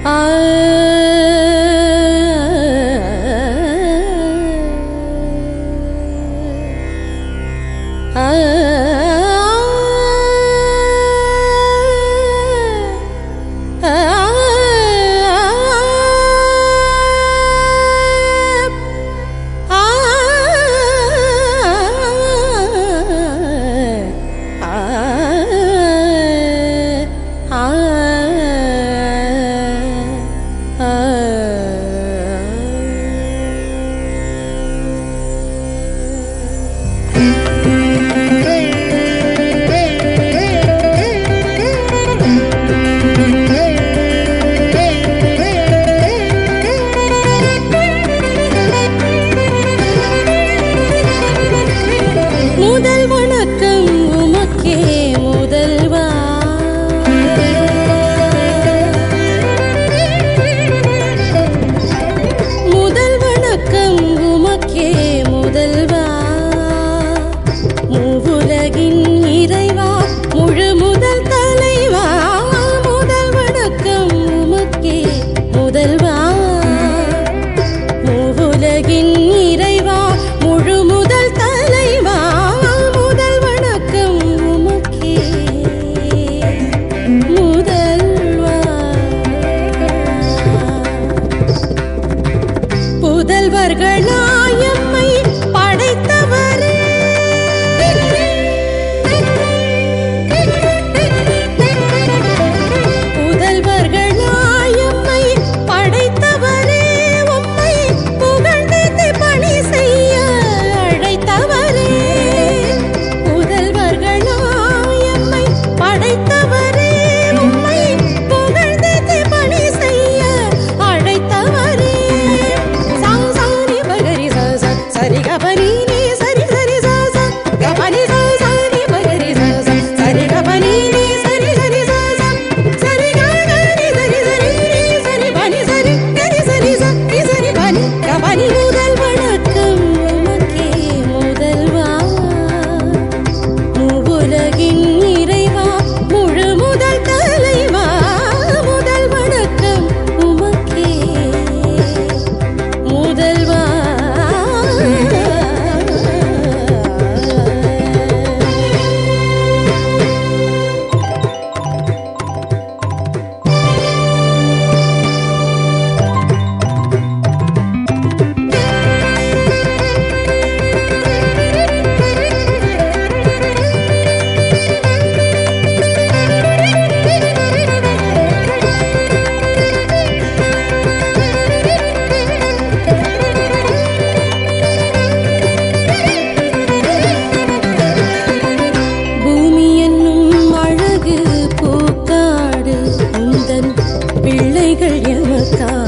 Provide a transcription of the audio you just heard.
புதல்வர்களாயம்மை படைத்தவரே புதல்வர்களாயம்மை படைத்தவரே உம்மை புகழ்ந்து பணி செய்ய அழைத்தவரே புதல்வர்களாயம்மை படைத்தவரே உம்மை புகழ்ந்து பணி செய்ய அழைத்தவரே சரி கபனி நீ சரி சரி சா சா கபனி சா சரி பகரி சா சா சரி கபனி நீ சரி சரி சா சா சரி கபனி சரி சரி நீ சரி பனி சரி கரி சரி சா நீ சரி பனி கபனி முதல் வணக்கம் உமக்கே முதல்வா மூவுலகின் இறைவா முழு முதல் தலைவா முதல் வணக்கம் உமக்கே முதல்வா பிள்ளைகள் எமக்கா